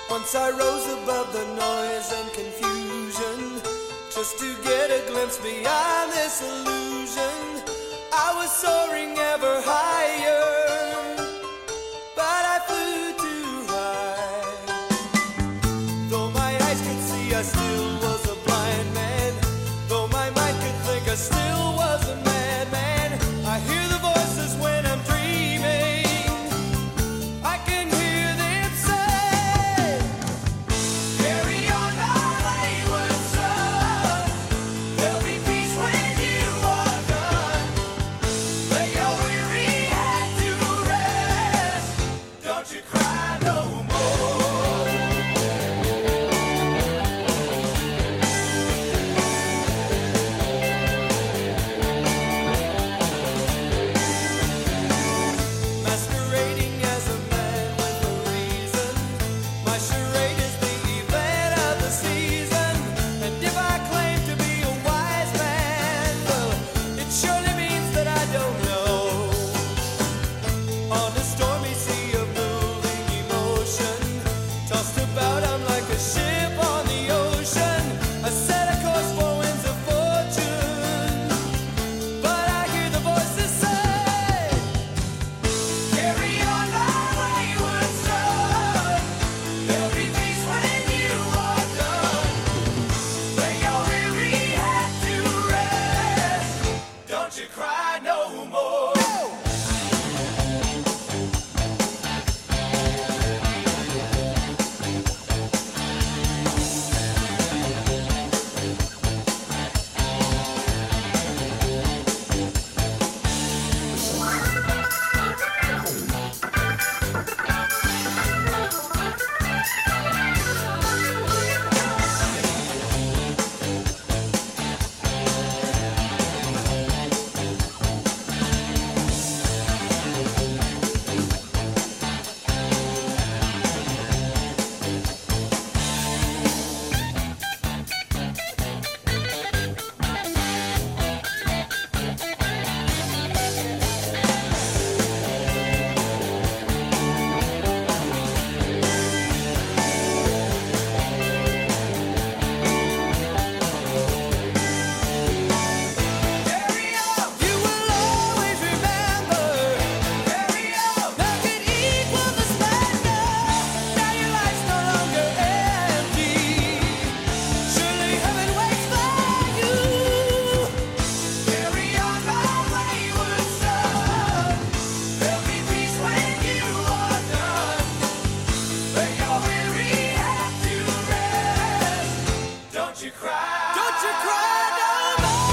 Once I rose above the noise and confusion, just to get a glimpse beyond this illusion. I was soaring ever higher, but I flew too high. Though my eyes could see, I still was a blind man. Though my mind could think, I still was a madman. I hear the voices when I'm dreaming. I can hear them say, carry on my wayward son. There'll be peace when you are done. Lay your weary head to rest. Don't you cry no more. Masquerading as a man with a reason. My charade is the event of the season. And if I claim to be a wise man, well, it surely means that I don't know. On a stormy sea of moving emotion, tossed about, I'm like a ship on the ocean. I set a course for winds of fortune, but I hear the voices say, carry on my wayward son. There'll be peace when you are done. Lay your weary head to rest. Don't you cry no more. You will always remember. Carry on. Nothing equals the splendor. Now your life's no longer empty. Surely heaven waits for you. Carry on, my wayward son. There'll be peace when you are done. Lay your weary head to rest. Don't you cry. Don't you cry no more.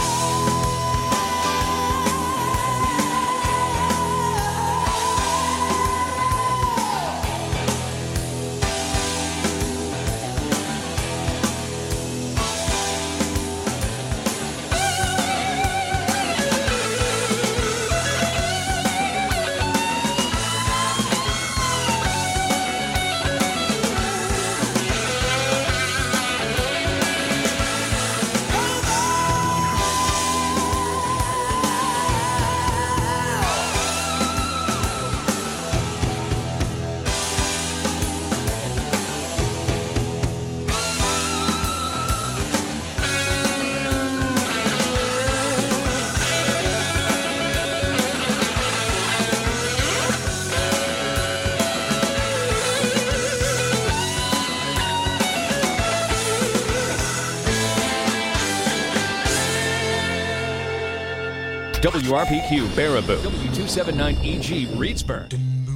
WRPQ Baraboo, W279EG Reedsburg.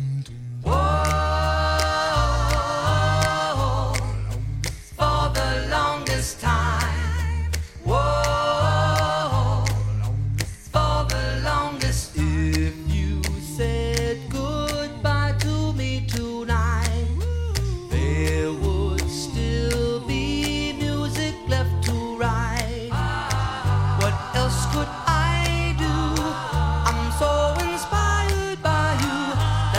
Whoa, for the longest time. Whoa, for the longest. If you said goodbye to me tonight, there would still be music left to write. What else could I do? I'm so inspired by you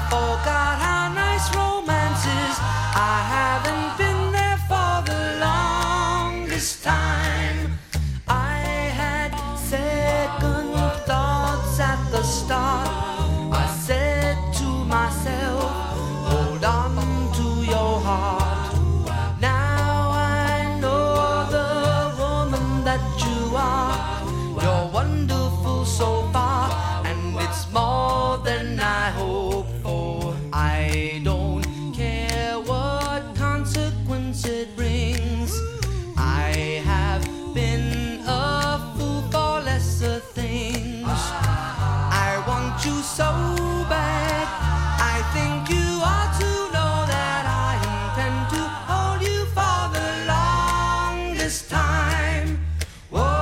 forgot how nice romance is. I haven't been there for the longest time. I had second thoughts at the start. I said to myself, hold on to your heart. Now I know the woman that you are. You're wonderful so far, and it's more than I hoped for. I don't care what consequence it brings. I have been a fool for lesser things. I want you so bad. I think you ought to know that I intend to hold you for the longest time. Whoa,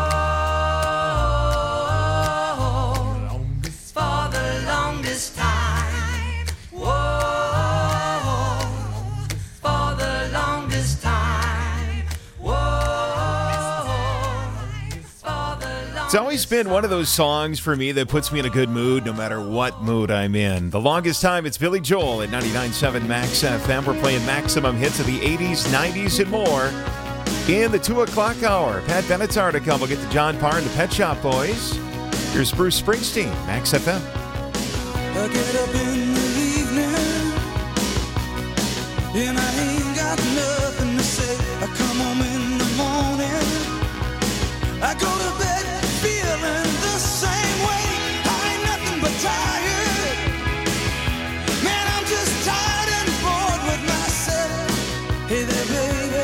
for the longest time. Whoa, for the longest time. Whoa, for the longest. It's always been one of those songs for me that puts me in a good mood no matter what mood I'm in. The longest time, it's Billy Joel at 99.7 Max FM. We're playing maximum hits of the 80s, 90s, and more. In the 2 o'clock hour, Pat Bennett's article. We'll get to John Parr and the Pet Shop Boys. Here's Bruce Springsteen, Max FM. I get up in the evening and I ain't got nothing to say. I come home in the morning, I go to bed feeling the same way. I ain't nothing but tired. Man, I'm just tired and bored with myself. Hey there, baby,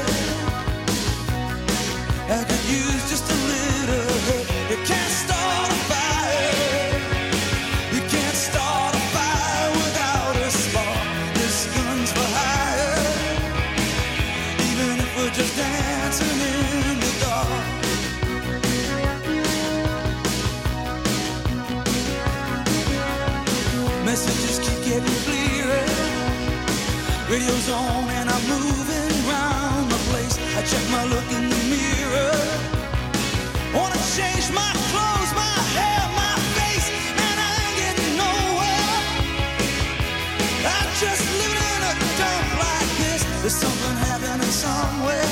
I could use just a little help. You can't start a fire. You can't start a fire without a spark. This gun's for hire. Even if we're just dancing in the dark. Messages keep getting clearer. Radio's on and I'm moving round the place. I check my look in the mirror. Wanna change my clothes, my hair, my face, and I ain't getting nowhere. I'm just living in a dump like this. There's something happening somewhere.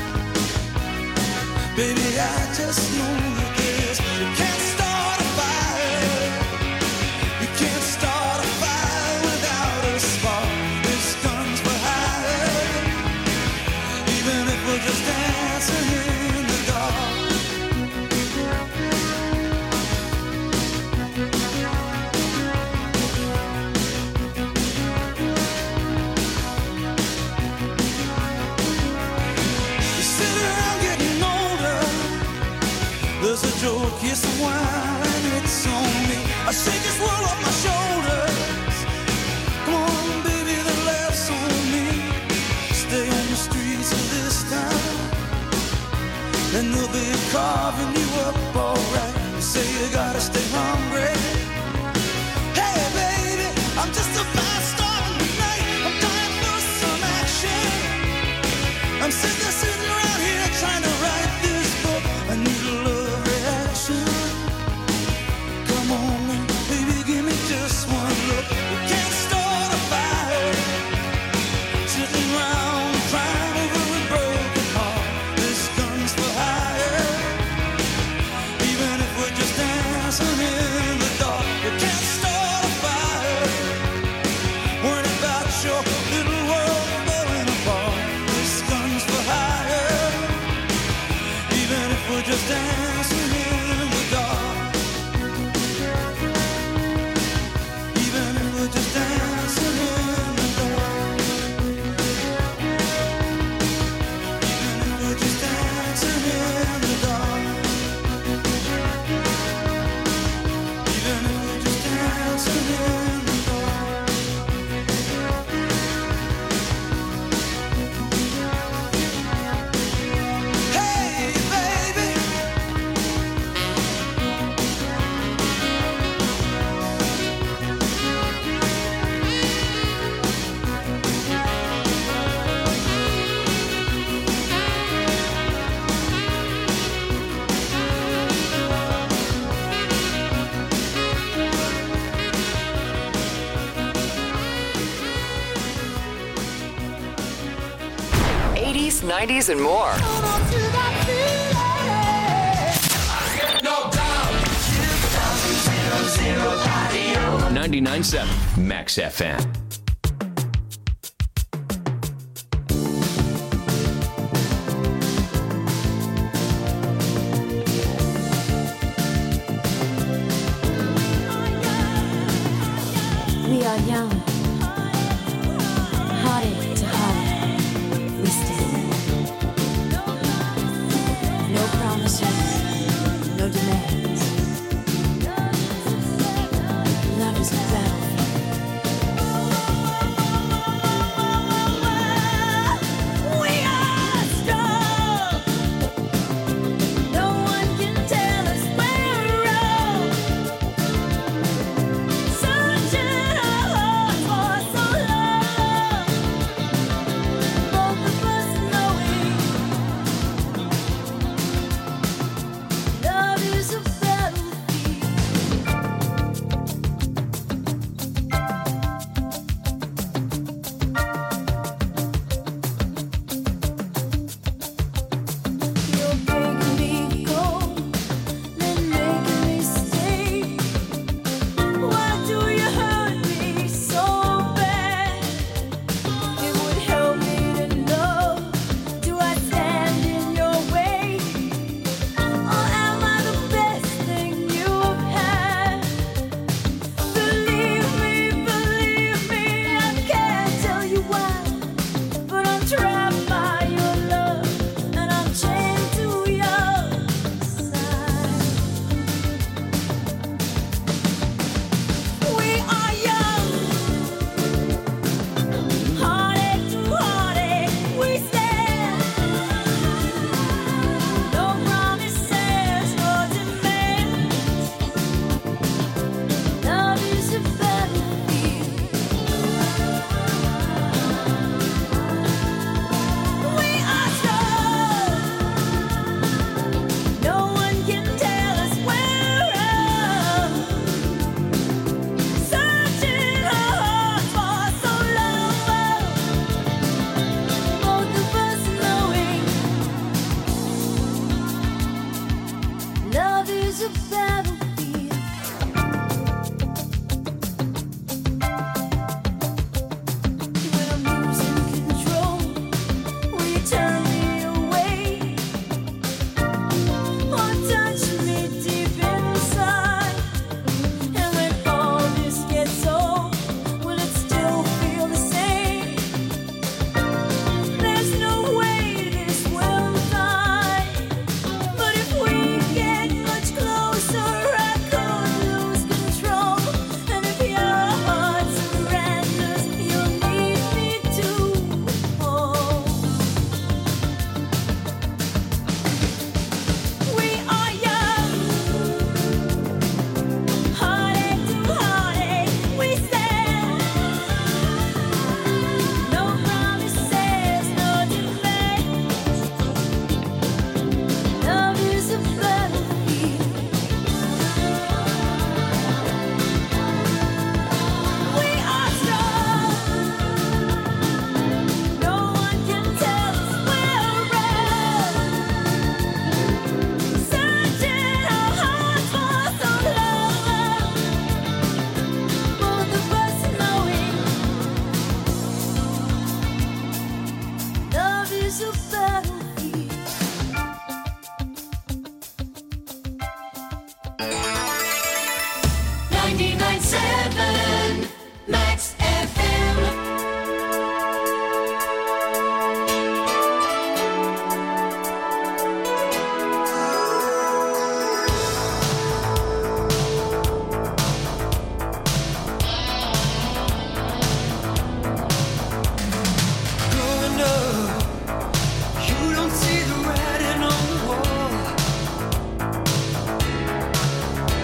Baby, I just know that this. You can't start a fire. You can't start a fire without a spark. This gun's for hire. Even if we're just dancing in the dark. You sit around getting older. There's a joke, here's some wine, it's on me. I shake this world off my shoulders. Come on, baby, the laughs on me. Stay on the streets of this town, and they'll be carving you up alright. You say you gotta stay hungry. Hey, baby, I'm just about starting tonight. I'm dying for some action. I'm sitting around here trying to write this book. I need a love reaction. Come on, baby, give me just one look. You can't start a fire. Sitting around crying over a broken heart. This gun's for hire. Even if we're just dancing in the dark. You can't start a fire. Worrying about your little world falling apart. This gun's for hire. Even if we're just dancing in the dark. Even if we're just dancing in the dark. Even if we're just dancing in the dark. Even if we're just dancing in the dark. Hey, baby, 90s, and more. 99.7 Max FM. We are young, heartache to heartache, we stand. No promises, no demands. Love is a battlefield. We are strong. No one can tell us we're wrong. Searching our hearts for so long. Both of us knowing love is a battlefield. You're breaking me cold, then making me stay. Why do you hurt me so bad? It would help me to know. Do I stand in your way, or am I the best thing you've had? Believe me, I can't tell you why, but I'm trapped by your love, and I'm chained to your side. We are young, heartache to heartache, we stand. No promises, no demands. Love is a battlefield. We are strong. No one can tell us we're wrong. Searching our hearts for so long. Both of us knowing love is a battlefield. When I'm losing control, will you turn me away, or touch me deep inside? And when all this gets old, will it still feel the same? There's no way this will die, but if we get much closer, I could lose control. And if your heart surrenders, you'll need me to hold. We are young, heartache to heartache, we stand. No promises, no demands. Love is a battlefield. We are strong. No one can tell us we're wrong. Searching our hearts for so long. Both of us knowing love is a battlefield. Max FM. Growing up, you don't see the writing on the wall.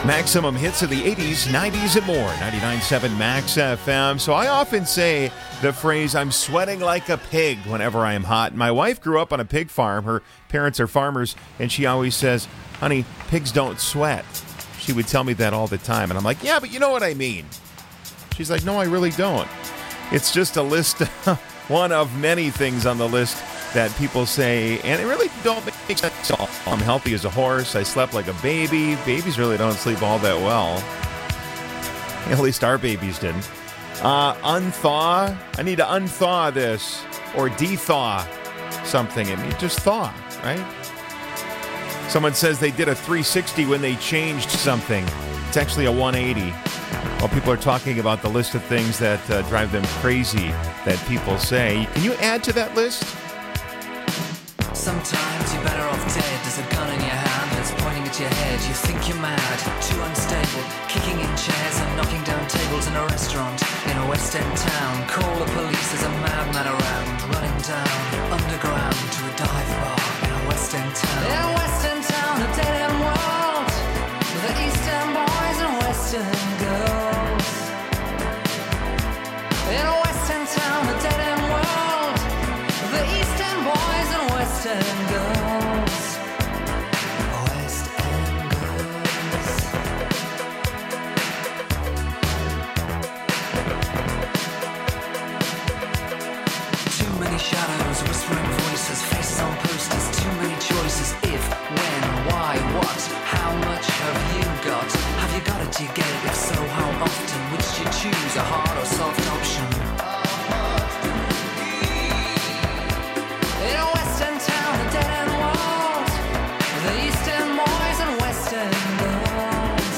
Maximum hits of the 80s, 90s, and more. 99.7 Max FM. So I often say the phrase, I'm sweating like a pig whenever I am hot. My wife grew up on a pig farm. Her parents are farmers, and she always says, honey, pigs don't sweat. She would tell me that all the time. And I'm like, yeah, but you know what I mean. She's like, no, I really don't. It's just a list, one of many things on the list that people say, and it really don't make sense at all. I'm healthy as a horse. I slept like a baby. Babies really don't sleep all that well. At least our babies didn't. Unthaw. I need to unthaw this or dethaw something. I mean, just thaw, right? Someone says they did a 360 when they changed something. It's actually a 180. While people are talking about the list of things that drive them crazy that people say, can you add to that list? Sometimes you're better off dead. There's a gun in your hand that's pointing at your head. You think you're mad, too unstable, kicking in chairs and knocking down tables in a restaurant in a West End town. Call the police, there's a madman around, running down underground to a dive bar in a West End town. In a West End town, a dead end world, with the East End boys and West End girls. In a West End town, a dead end world, with the East End boys and West End girls. West End girls. Too many shadows, whispering voices, faces on posters, too many choices. If, when, why, what, how much have you got? Have you got it, do you get it? If so, how often? Which do you choose, a hard or soft option? In a West End town, a dead end world, the East End boys and West End girls.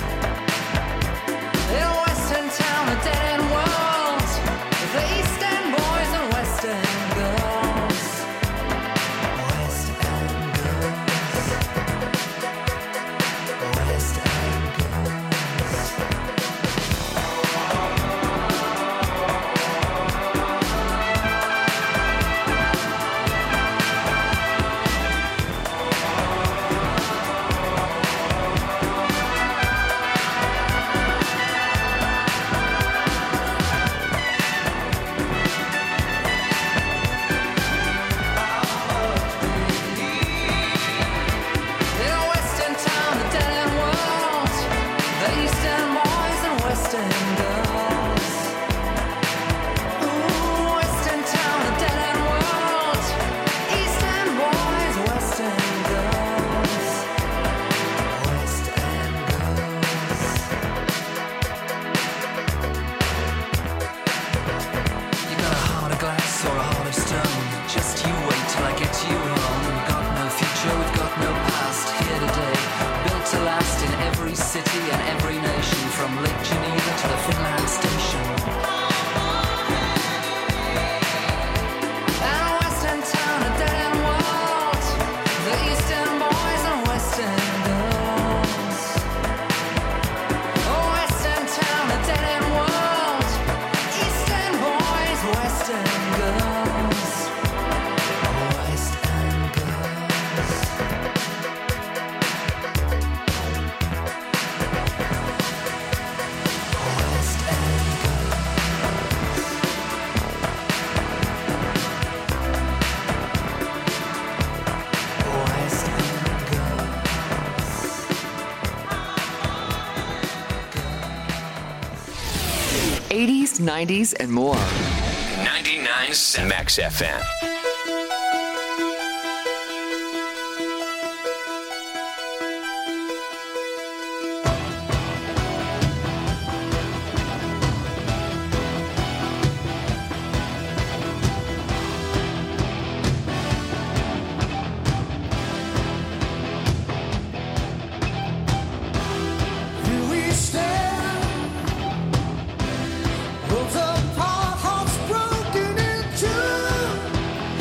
In a West End town, a dead end world, the East End boys and West End girls. West End girls. West End girls. In a West End town, a dead end world, the East End boys and West End girls. Ooh, West End town, a dead end world, East End boys, West End girls. West End girls. You got a heart of glass or a heart of stone. Just you wait till I get you home. We've got no future, we've got no past. Here today, built to last in every city and every nation, from Lake Geneva to the Finland station. And a West End town, a dead end world, the East End boys and West End girls. Oh, West End town, a dead end world, East End boys, West End girls. West End girls. West End girls. West End girls. 80s, 90s, and more. 99.7 Max FM. Here we stand, worlds apart, hearts broken in two.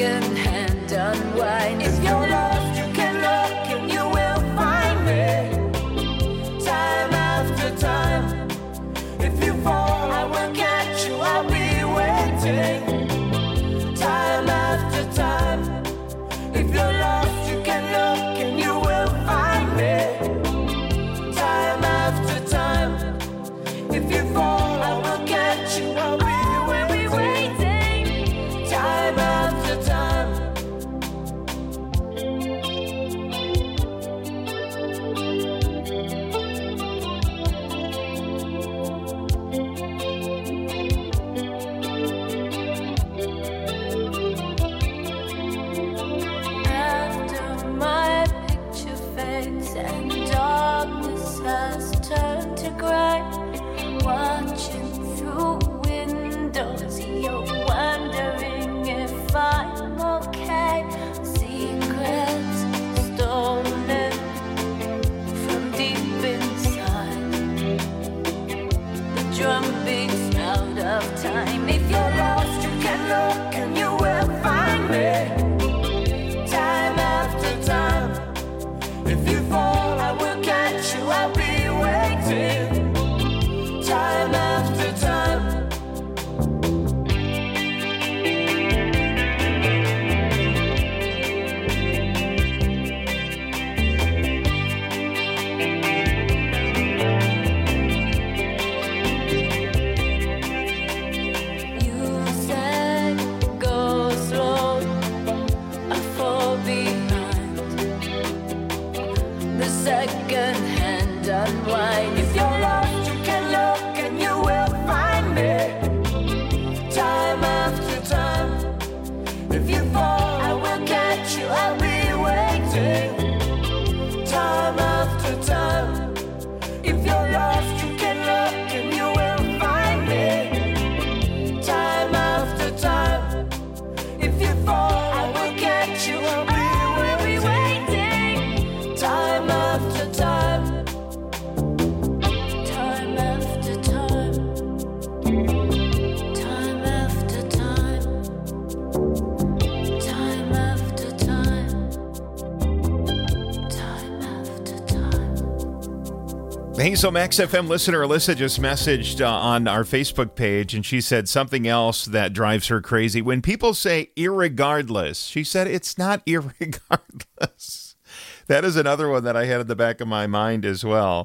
second-hand unwind. If you're lost, you can look and you will find me. Time after time. If you fall, I will catch you. I'll be waiting. Time after time. If you're lost, you can look and you will find me. Time after time. If you fall, I will catch you. I'll be waiting. Time after time. After my picture fades and darkness has turned to gray, watching through windows, you're wondering if I'm okay. Secrets stolen from deep inside. The drum beats out of time. If you're lost, you can look and you will find me. Time after time. If you fall, I will catch you. I'll be waiting. Time after time. You said go slow, I fall behind. The second-hand unwind. If you're lost, you can look and you will find me. Time after time. If you fall, I will catch you. I'll be waiting. Time after time. If you're lost, you can look and you will find me. Time after time. If you fall, I will catch you. I'll be waiting. Time after time. Time after time. Time after time. Time after time. Time after time. Hey, so Max FM listener Alyssa just messaged on our Facebook page, and she said something else that drives her crazy. When people say irregardless, she said it's not irregardless. That is another one that I had in the back of my mind as well.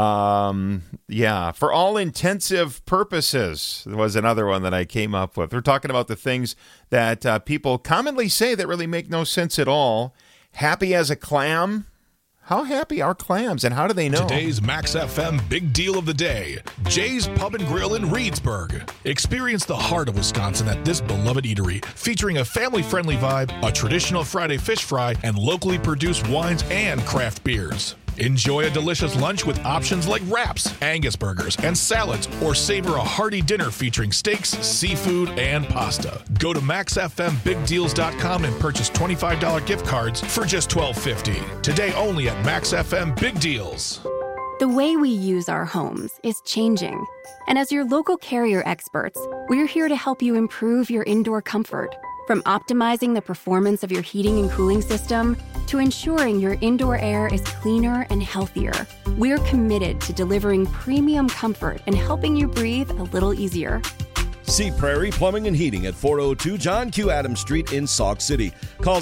Yeah, for all intensive purposes was another one that I came up with. We're talking about the things that people commonly say that really make no sense at all. Happy as a clam. How happy are clams, and how do they know? Today's Max FM Big Deal of the Day. Jay's Pub and Grill in Reedsburg. Experience the heart of Wisconsin at this beloved eatery, featuring a family-friendly vibe, a traditional Friday fish fry, and locally produced wines and craft beers. Enjoy a delicious lunch with options like wraps, Angus burgers, and salads, or savor a hearty dinner featuring steaks, seafood, and pasta. Go to MaxFMBigDeals.com and purchase $25 gift cards for just $12.50. Today only at Max FM Big Deals. The way we use our homes is changing. And as your local Carrier experts, we're here to help you improve your indoor comfort. From optimizing the performance of your heating and cooling system to ensuring your indoor air is cleaner and healthier, we're committed to delivering premium comfort and helping you breathe a little easier. See Prairie Plumbing and Heating at 402 John Q. Adams Street in Sauk City. Call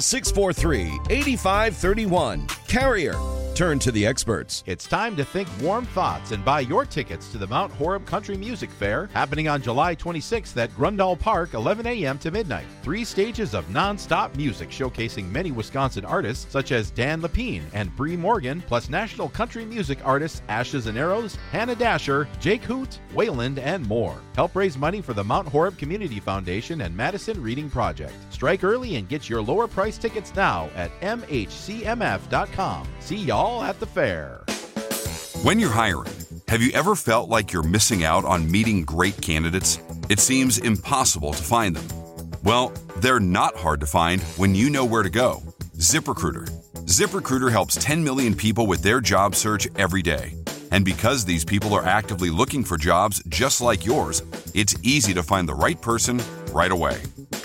643-8531. Carrier. Turn to the experts. It's time to think warm thoughts and buy your tickets to the Mount Horeb Country Music Fair, happening on July 26th at Grundall Park, 11 a.m. to midnight. 3 stages of non-stop music showcasing many Wisconsin artists such as Dan Lepine and Bree Morgan, plus national country music artists Ashes and Arrows, Hannah Dasher, Jake Hoot, Wayland, and more. Help raise money for the Mount Horeb Community Foundation and Madison Reading Project. Strike early and get your lower price tickets now at mhcmf.com. See y'all at the fair. When you're hiring, have you ever felt like you're missing out on meeting great candidates? It seems impossible to find them. Well, they're not hard to find when you know where to go. ZipRecruiter. ZipRecruiter helps 10 million people with their job search every day. And because these people are actively looking for jobs just like yours, it's easy to find the right person right away. Try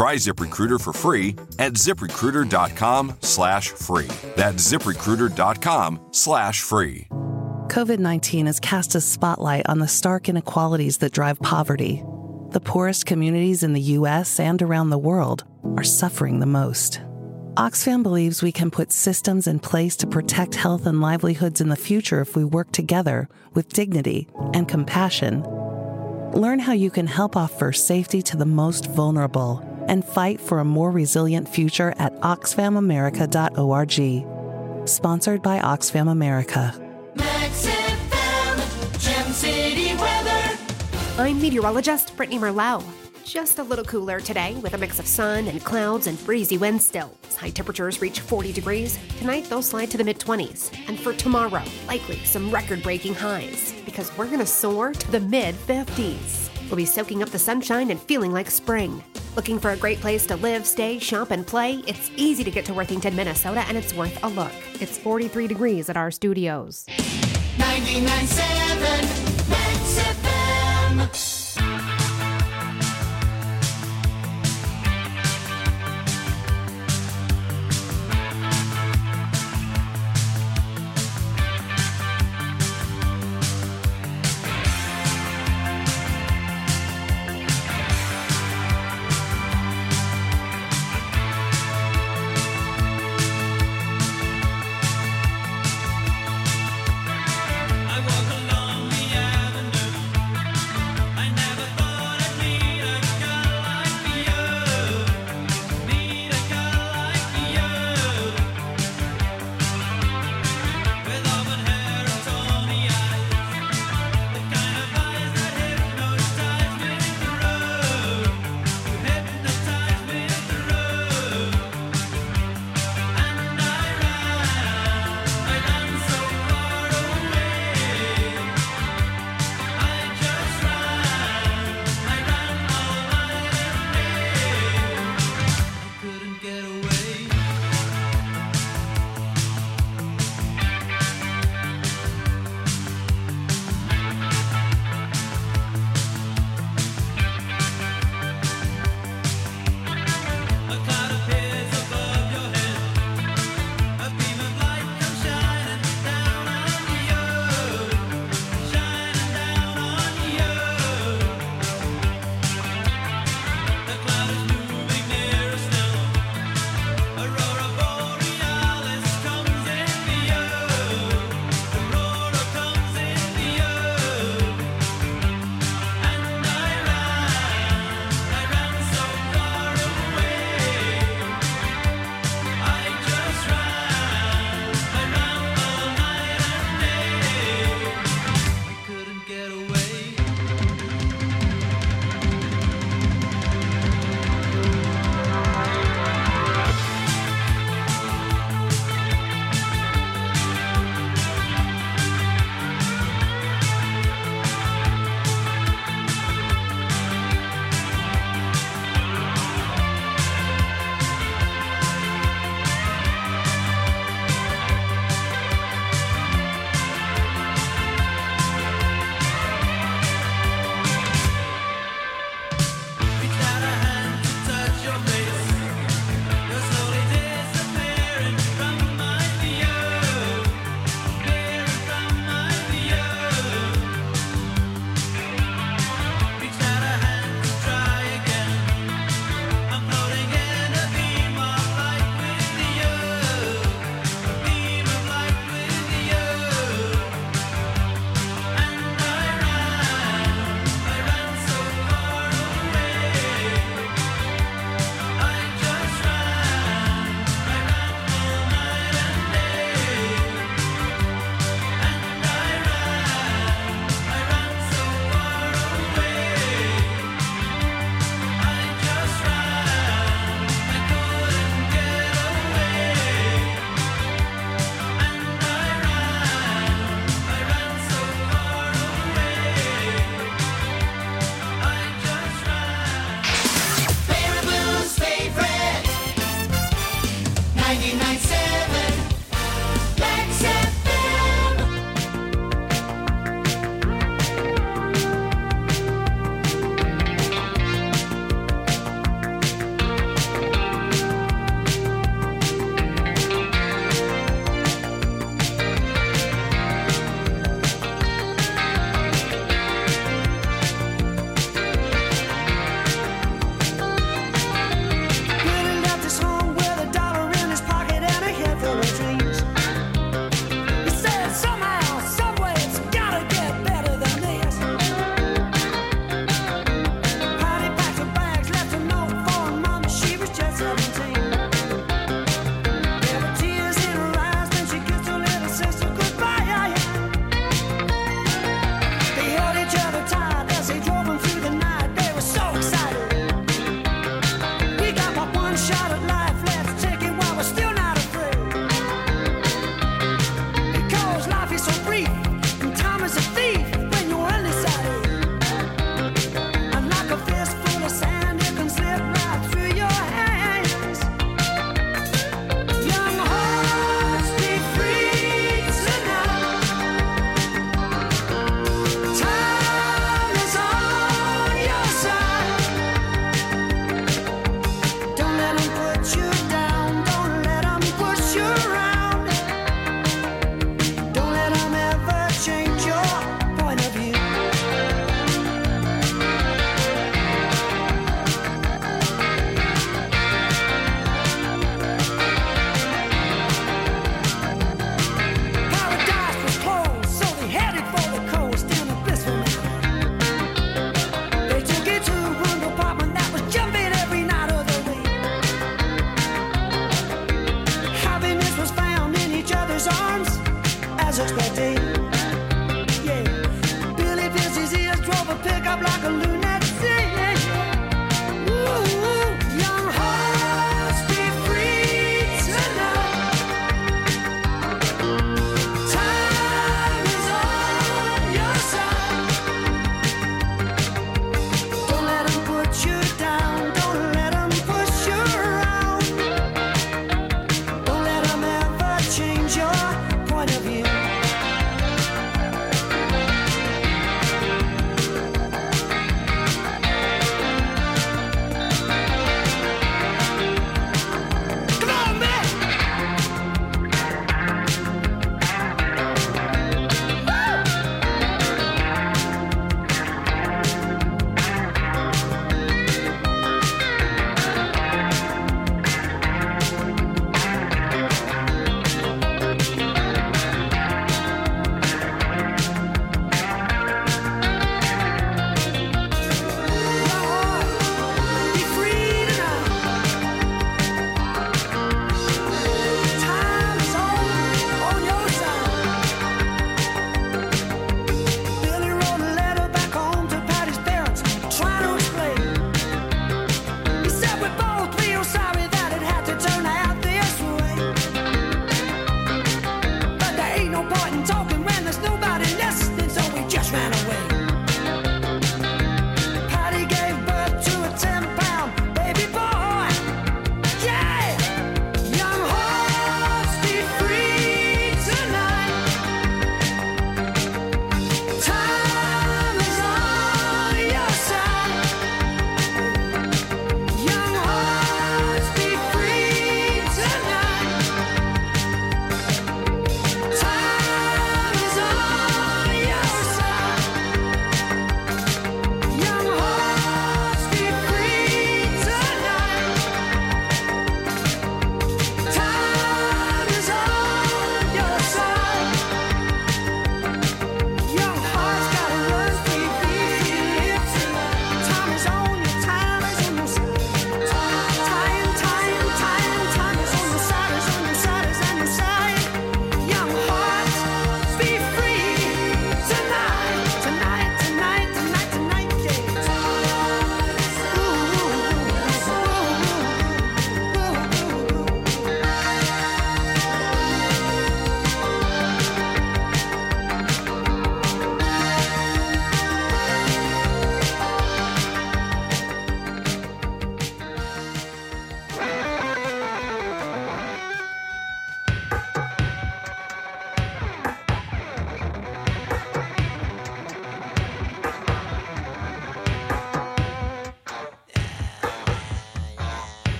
Try ZipRecruiter for free at ZipRecruiter.com/free. That's ZipRecruiter.com/free. COVID-19 has cast a spotlight on the stark inequalities that drive poverty. The poorest communities in the U.S. and around the world are suffering the most. Oxfam believes we can put systems in place to protect health and livelihoods in the future if we work together with dignity and compassion. Learn how you can help offer safety to the most vulnerable and fight for a more resilient future at oxfamamerica.org. Sponsored by Oxfam America. Max FM, Gem City weather. I'm meteorologist Brittany Merlot. Just a little cooler today with a mix of sun and clouds and breezy winds still. As high temperatures reach 40 degrees, tonight they'll slide to the mid-20s. And for tomorrow, likely some record-breaking highs because we're going to soar to the mid-50s. We'll be soaking up the sunshine and feeling like spring. Looking for a great place to live, stay, shop, and play? It's easy to get to Worthington, Minnesota, and it's worth a look. It's 43 degrees at our studios. 99.7 Max FM. I walk along the avenue.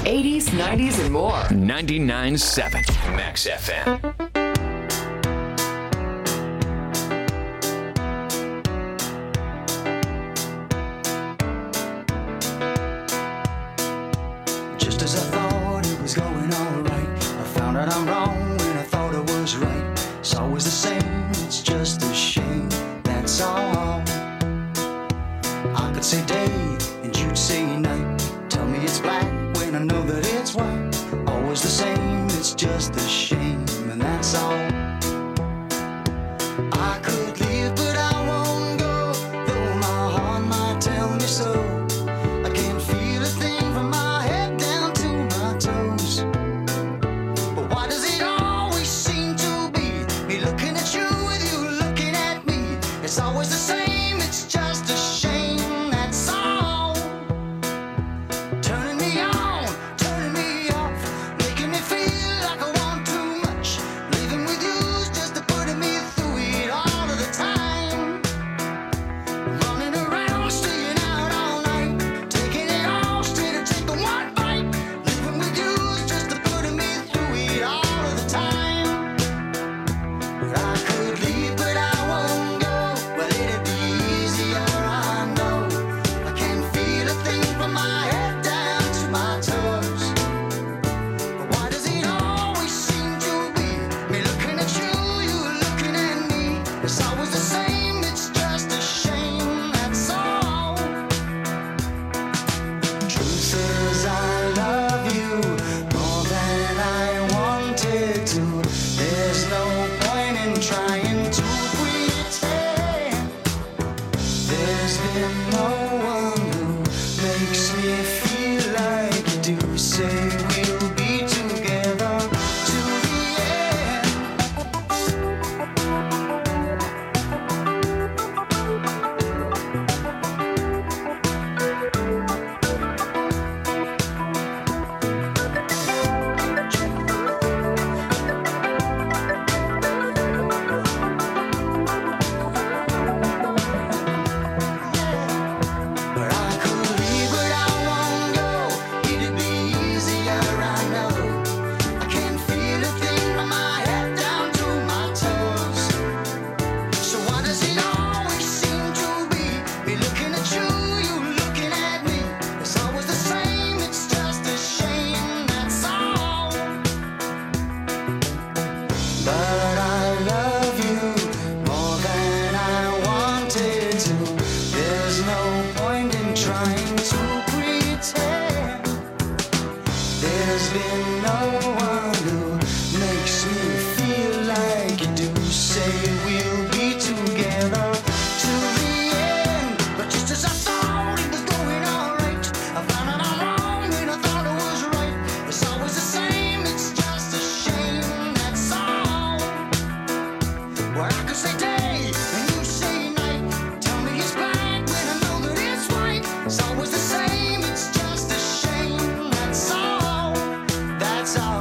80s, 90s, and more. 99.7 Max FM. Just as I thought it was going all right, I found out I'm wrong when I thought I was right. It's always the same, it's just a shame, that's all. I could say day and you'd say night. Tell me it's black when I know that it's white. Always the same, it's just a shame, and that's all. I could leave but I won't go, though my heart might tell me so. I can't feel a thing from my head down to my toes. But why does it always seem to be me looking at you with you looking at me? It's always the same, it's just a shame, that's all. Turning me on, turning me off, making me feel like I want too much. Living with you's just to putting me through it all of the time. Running around, staying out all night, taking it all straight or taking one bite. Living with you's just to putting me through it all of the time. I could leave, but I won't go. Well, it'd be easier, I know. I can't feel a thing from my head down to my toes. But why does it always seem to be me looking at you, you looking at me? It's always the same, it's just a shame, that's all. Truth is, I love you more than I wanted to. There's no point in trying to pretend. There's been no one who makes me feel like you do. Say we'll be together to the end. But I could leave, but I won't go. It'd be easier, I know. I can't feel a thing from my head down to my toes. So why does it always seem to be me looking at you, you looking at me? It's always the same, it's just a shame, that's all. But I love you more than I wanted to. There's no point in trying to pretend. There's been no one who makes me feel like you do. Say we'll be together to the end. But just as I thought it was going all right, I found out I'm wrong when I thought it was right. It's always the same, it's just a shame, that's all. Well, I could say day and you say night. Tell me it's black when I know that it's white. It's always the same, it's just a shame, that's all. That's all.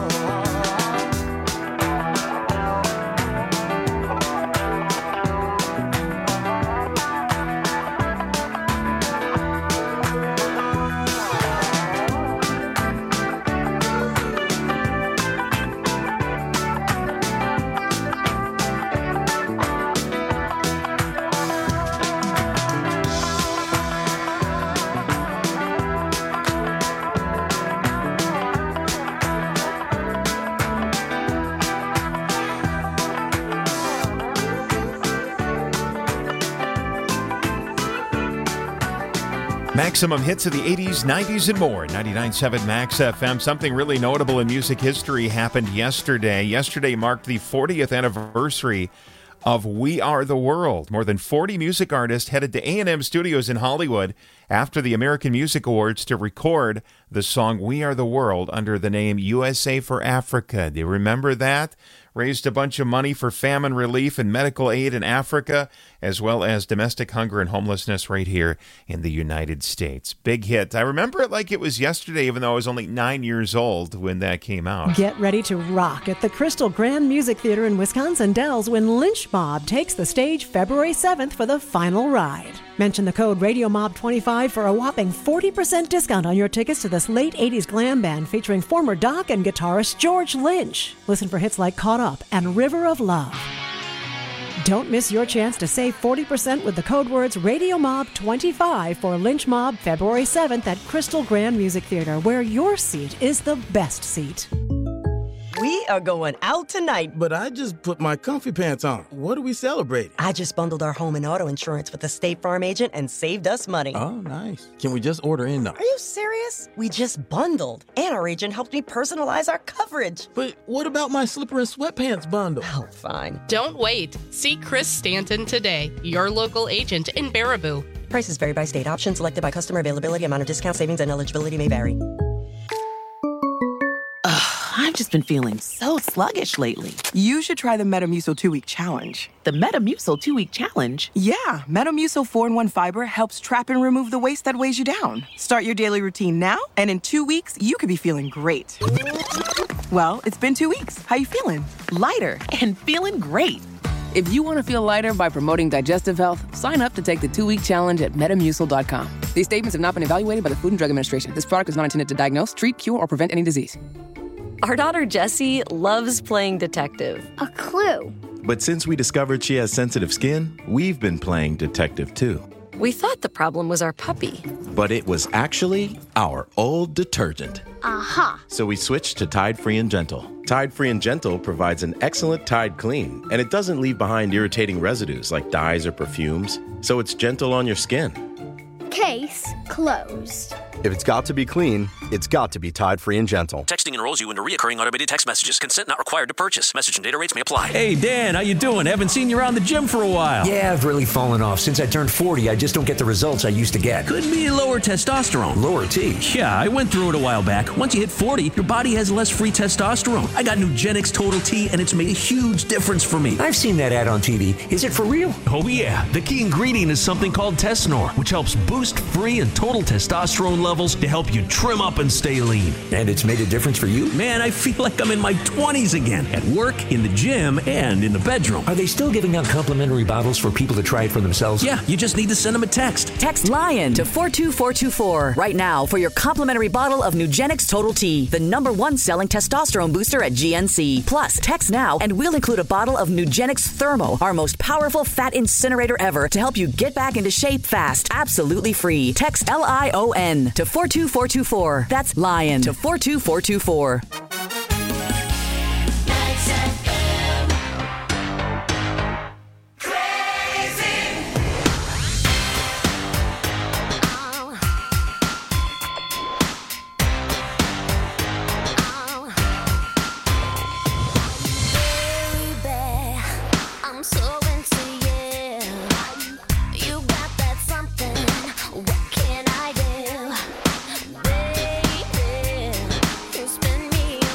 Maximum hits of the 80s, 90s, and more. 99.7 Max FM. Something really notable in music history happened yesterday. Yesterday marked the 40th anniversary of We Are the World. More than 40 music artists headed to A&M Studios in Hollywood after the American Music Awards to record the song We Are the World under the name USA for Africa. Do you remember that? Raised a bunch of money for famine relief and medical aid in Africa, as well as domestic hunger and homelessness right here in the United States. Big hit. I remember it like it was yesterday, even though I was only 9 years old when that came out. Get ready to rock at the Crystal Grand Music Theater in Wisconsin Dells when Lynch Mob takes the stage February 7th for the final ride. Mention the code RadioMob25 for a whopping 40% discount on your tickets to the this late 80s glam band featuring former Doc and guitarist George Lynch. Listen for hits like Caught Up and River of Love. Don't miss your chance to save 40% with the code words Radio Mob 25 for Lynch Mob February 7th at Crystal Grand Music Theater, where your seat is the best seat. We are going out tonight. But I just put my comfy pants on. What are we celebrating? I just bundled our home and auto insurance with the State Farm agent and saved us money. Oh, nice. Can we just order in now? Are you serious? We just bundled. And our agent helped me personalize our coverage. But what about my slipper and sweatpants bundle? Oh, fine. Don't wait. See Chris Stanton today, your local agent in Baraboo. Prices vary by state. Options selected by customer availability, amount of discount, savings, and eligibility may vary. I've just been feeling so sluggish lately. You should try the Metamucil 2-Week Challenge. The Metamucil 2-Week Challenge? Yeah, Metamucil 4-in-1 Fiber helps trap and remove the waste that weighs you down. Start your daily routine now, and in 2 weeks, you could be feeling great. Well, it's been 2 weeks. How you feeling? Lighter and feeling great. If you want to feel lighter by promoting digestive health, sign up to take the 2-week challenge at Metamucil.com. These statements have not been evaluated by the Food and Drug Administration. This product is not intended to diagnose, treat, cure, or prevent any disease. Our daughter Jessie loves playing detective. A clue. But since we discovered she has sensitive skin, we've been playing detective too. We thought the problem was our puppy. But it was actually our old detergent. Aha. So we switched to Tide Free and Gentle. Tide Free and Gentle provides an excellent Tide clean, and it doesn't leave behind irritating residues like dyes or perfumes, so it's gentle on your skin. Case closed. If it's got to be clean, it's got to be Tide Free and Gentle. Texting enrolls you into recurring automated text messages. Consent not required to purchase. Message and data rates may apply. Hey, Dan, how you doing? Haven't seen you around the gym for a while. Yeah, I've really fallen off. Since I turned 40, I just don't get the results I used to get. Could be lower testosterone. Lower T? Yeah, I went through it a while back. Once you hit 40, your body has less free testosterone. I got Nugenix Total T, and it's made a huge difference for me. I've seen that ad on TV. Is it for real? Oh, yeah. The key ingredient is something called Tesnor, which helps boost free and total testosterone levels to help you trim up and stay lean. And it's made a difference for you? Man, I feel like I'm in my 20s again. At work, in the gym, and in the bedroom. Are they still giving out complimentary bottles for people to try it for themselves? Yeah, you just need to send them a text. Text LION to 42424 right now for your complimentary bottle of Nugenix Total T, the #1 selling testosterone booster at GNC. Plus, text now and we'll include a bottle of Nugenix Thermo, our most powerful fat incinerator ever, to help you get back into shape fast, absolutely free. Text LION to 42424. That's LION to 42424. Spin me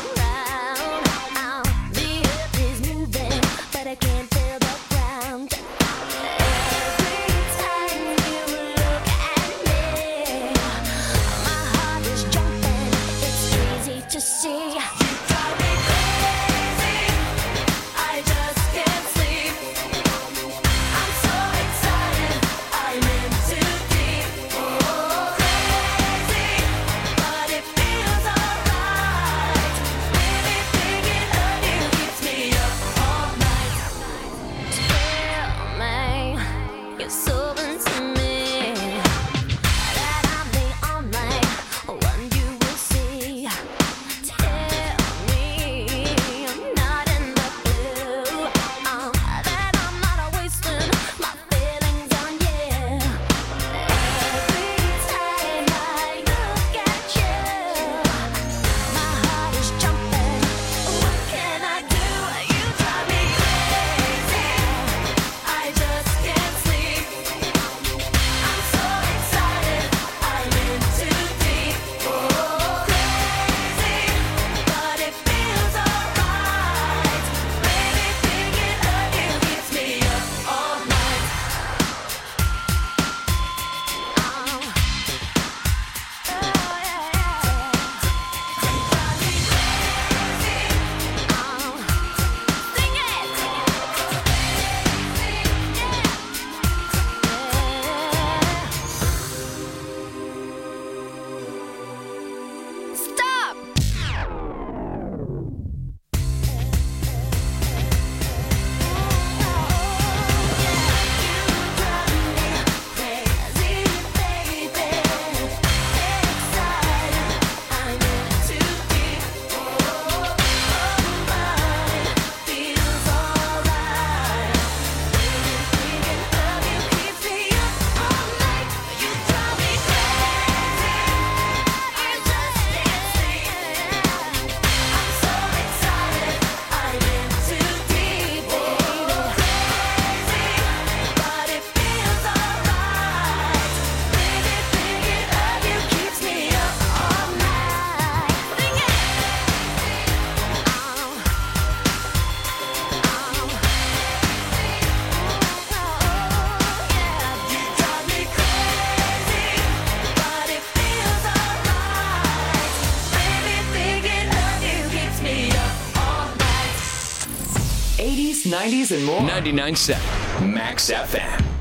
90s, and more. 99.7 Max FM.